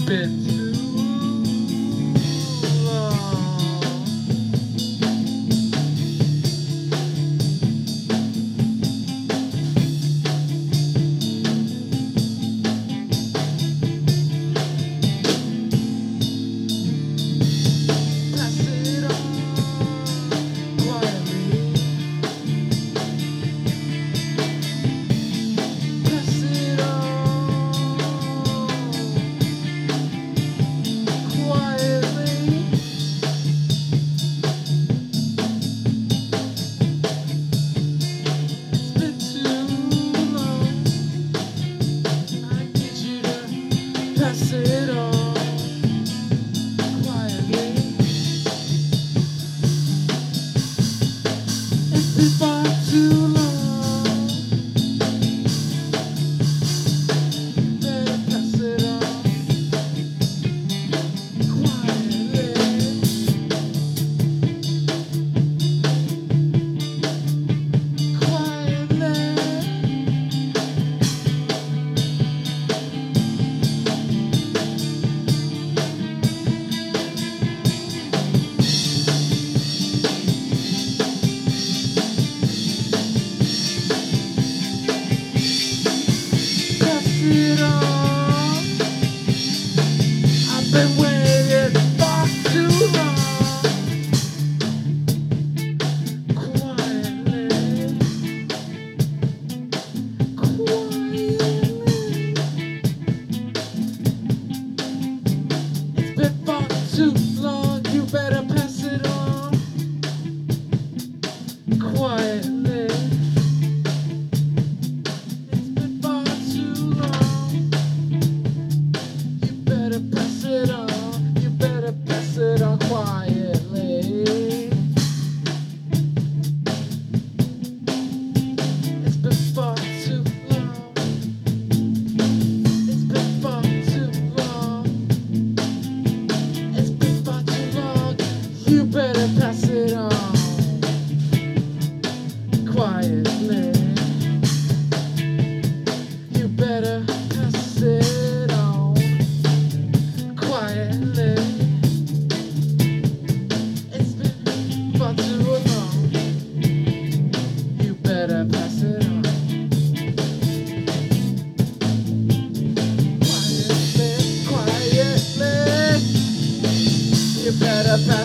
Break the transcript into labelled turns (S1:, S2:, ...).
S1: been too long. Pass it on quietly. Pass it on quietly. It's been too long. I need you to pass it on quietly. It's been far too long. Better pass it on quietly. Quietly. Pass it on. I've been waiting far too long. Quietly. Quietly. It's been far too long. You better pass it on quietly. It's been far too long. You better pass it on. You better pass it on quietly. It's been far too long. It's been far too long. It's been far too long. You better pass it on quietly. You better pass it on quietly. It's been far too long. You better pass it on quietly, quietly. You better pass